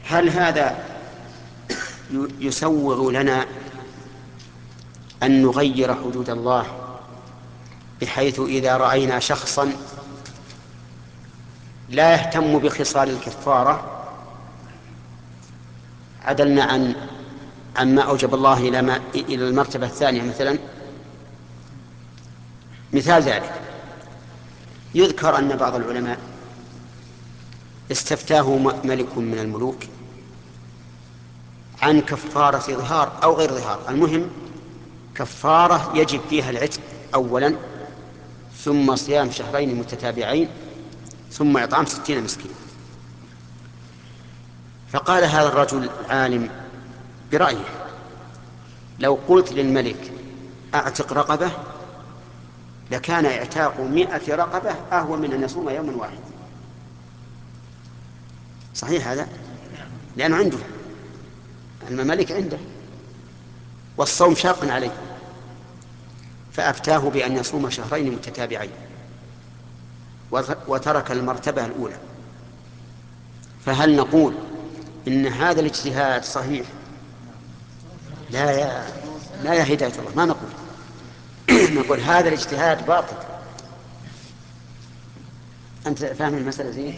هل هذا يسوغ لنا أن نغير حدود الله، بحيث إذا رأينا شخصا لا يهتم بخصال الكفارة عدلنا عما أوجب الله إلى المرتبة الثانية مثلا؟ مثال ذلك يذكر أن بعض العلماء استفتاه ملك من الملوك عن كفارة ظهار أو غير ظهار، المهم كفارة يجب فيها العتق أولا، ثم صيام شهرين متتابعين، ثم إطعام 60 مسكين. فقال هذا الرجل العالم برأيه: لو قلت للملك أعتق رقبة لكان اعتاق 100 رقبة أهون من أن يصوم يوما واحد. صحيح هذا؟ لأنه عنده الممالك عنده، والصوم شاق عليه، فأفتاه بأن يصوم شهرين متتابعين وترك المرتبة الأولى. فهل نقول إن هذا الاجتهاد صحيح؟ لا يا هداية الله، ما نقول. نقول هذا الاجتهاد باطل. أنت فاهم المسألة زين؟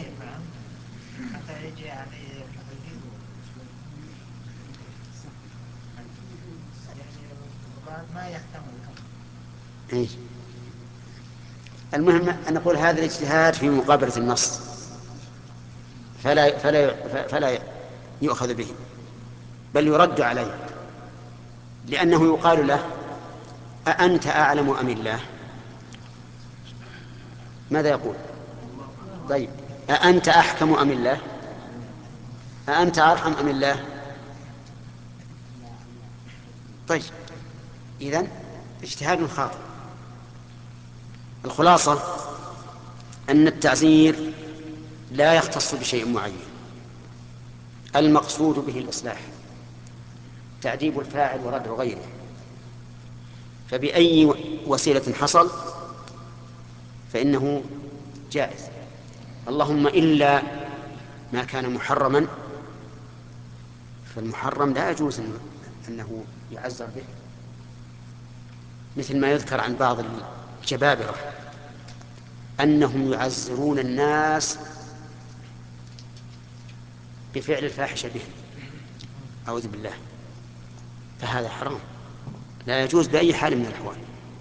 ما يحتمل. إيه؟ المهم أن نقول هذا الاجتهاد في مقابلة النص، فلا يؤخذ به، بل يرد عليه، لأنه يقال له: أأنت أعلم أم الله؟ ماذا يقول؟ طيب، أأنت أحكم أم الله؟ أأنت أرحم أم الله؟ طيب، إذن اجتهاد خاطئ. الخلاصة أن التعزير لا يختص بشيء معين، المقصود به الإصلاح، تعذيب الفاعل وردع غيره، فبأي وسيلة حصل فإنه جائز، اللهم إلا ما كان محرما، فالمحرم لا يجوز أنه يعزر به، مثل ما يذكر عن بعض الجبابرة أنهم يعزرون الناس بفعل الفاحشة به، أعوذ بالله، فهذا حرام، لا يجوز بأي حال من الأحوال.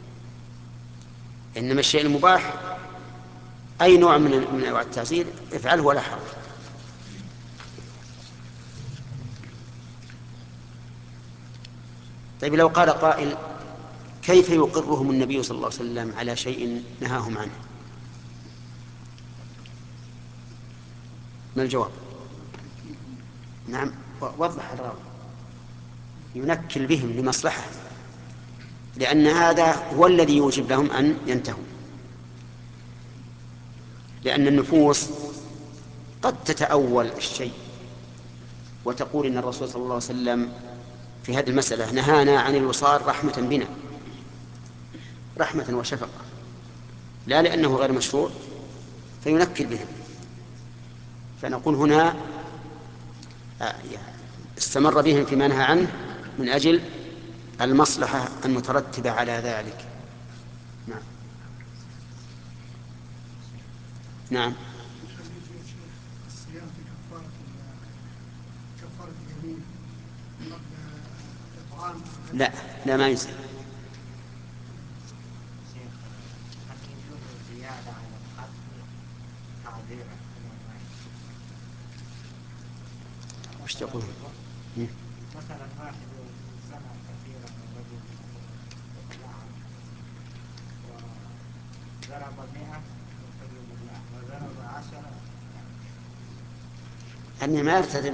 إنما الشيء المباح أي نوع من أنواع التعزير افعله ولا حرج. طيب، لو قال قائل: كيف يقرهم النبي صلى الله عليه وسلم على شيء نهاهم عنه؟ ما الجواب؟ نعم، وضح الراوي. ينكل بهم لمصلحة، لأن هذا هو الذي يوجب لهم أن ينتهوا، لأن النفوس قد تتأول الشيء وتقول إن الرسول صلى الله عليه وسلم في هذه المسألة نهانا عن الوصال رحمة بنا، رحمة وشفقة، لا لأنه غير مشروع، فينكل بهم. فنقول هنا استمر بهم فيما نهى عنه من أجل المصلحة المترتبة على ذلك. نعم. نعم. الصيام في كفارة اليمين قبل إطعام. لا، لا، ما يصير. وش تقول؟ مثلا واحد زنى كثيرا من رجل لعن وضرب 100 من حدود الله وضرب 10. أني ما يرتد